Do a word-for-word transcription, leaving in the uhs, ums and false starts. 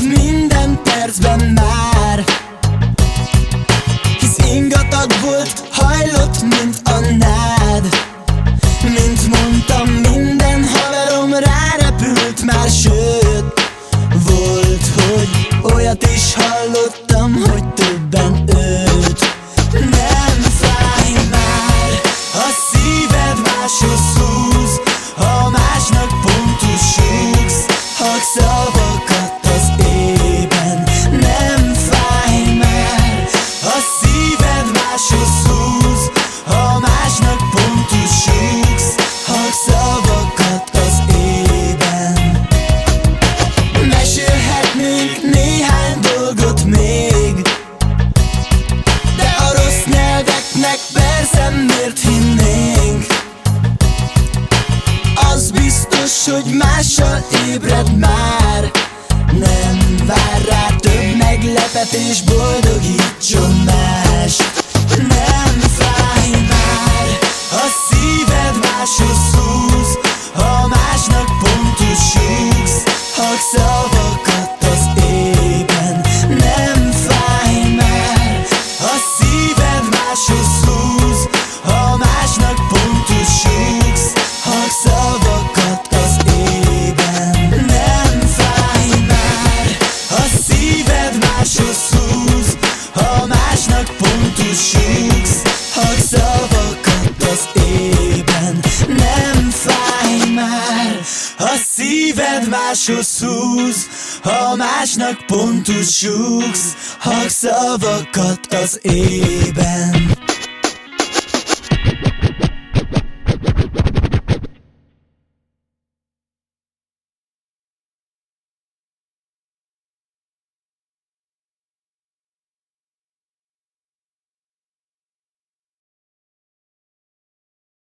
minden percben már. Hisz ingatag volt, hajlott, mint a nád. Mint mondtam, minden haverom rárepült már, sőt, volt, hogy olyat is hallottam, hogy többen őt. Nem fáj már, a szíved máshoz húz, ha másnak pontos rúgsz hangszavakat az ében. Nem fáj már, a szíved máshoz húz, ha másnak pontos rúgsz hangszavakat az ében. Mesélhetnénk néhány dolgot még, de a rossz nyelveknek persze miért hinnénk. Az biztos, hogy mással ébred már. Nem vár rá több meglepetés, boldogítson más. Nem fáj már, a szíved máshoz húz, ha másnak pontos rúgsz hangszavakat az ében. Nem fáj már, a szíved máshoz húz, ha másnak pontos rúgsz hangszavakat az ében. Nem fáj már, a szíved máshoz húz, ha másnak pontos rúgsz hangszavakat az ében. Nem fáj már, a szíved máshoz húz, ha másnak pontos rúgsz hangszavakat az ében.